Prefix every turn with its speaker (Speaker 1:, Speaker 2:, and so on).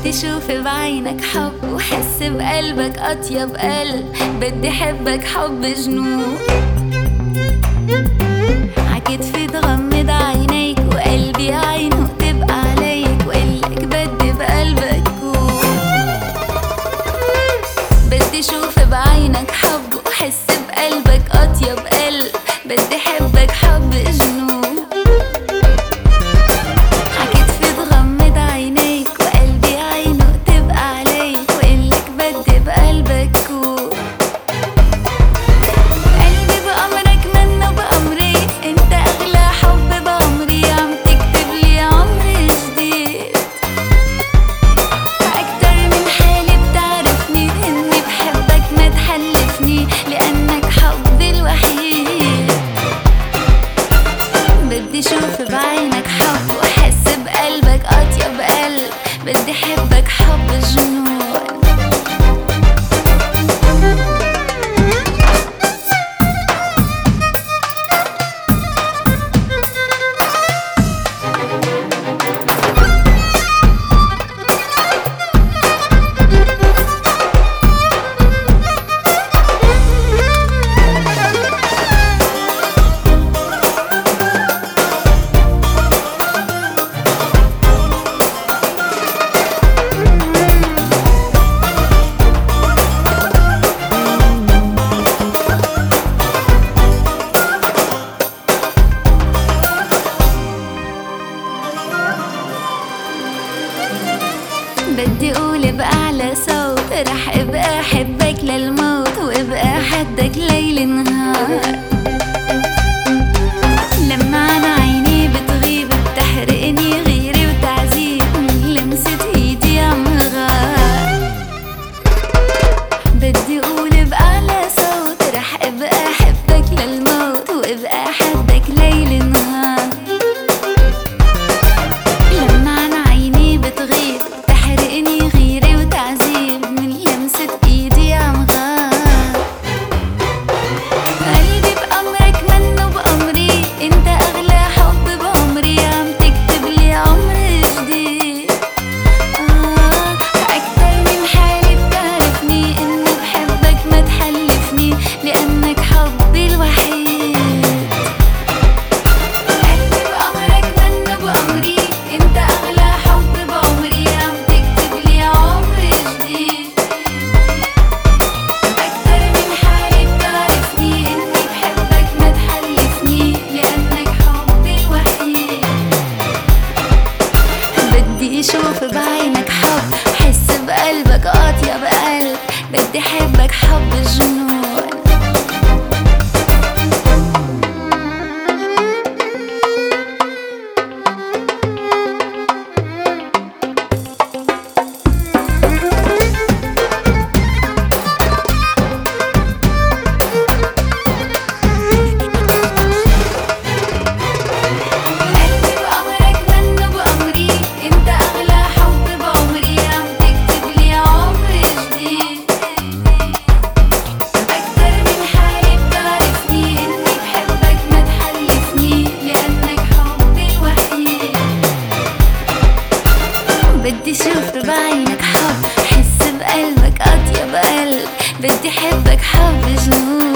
Speaker 1: بدي اشوف بعينك حب وحس بقلبك اطيب قلب. بدي احبك حب جنون، عكتفي تغمض عينيك وقلبي عينه تبقى عليك، وقلك بدي بقلبك كون. بدي اشوف بعينك حب وحس بقلبك اطيب قلب. بدي احبك حب جنون، شوف بعينك حب وحس بقلبك أطيب قلب. بدي أحبك حب جنون. بدي اقول بأعلى صوت رح ابقى احبك للموت، وابقى حدك ليل نهار. لما عن عيني بتغيب بتحرقني غيري وتعذيب، من لمسة ايدي عم غار. بدي اقول بأعلى صوت رح ابقى احبك للموت، وابقى حدك ليل نهار. لما عن عيني بتغيب تحرقني غيري وتعذيب، من لمسة ايدي عم غار. قلبي بأمرك منه بأمري، انت اغلى حب بعمري، عم تكتب لي عمر جديد. اكتر من حالي بتعرفني، اني بحبك ما تحلفني، لانك حبي الوحيد. قلبي بأمرك منه بأمري، انت اغلى حب بعمري، عم تكتب لي عمر جديد. اكتر من حالي بتعرفني، اني بحبك ما تحلفني، لانك حبي الوحيد. بدي اشوف بعينك حب حس بقلبك اطيب قلب. بدي احبك حب جنون. بدي اشوف بعينك حب حس بقلبك اطيب قلب. بدي احبك حب جنون.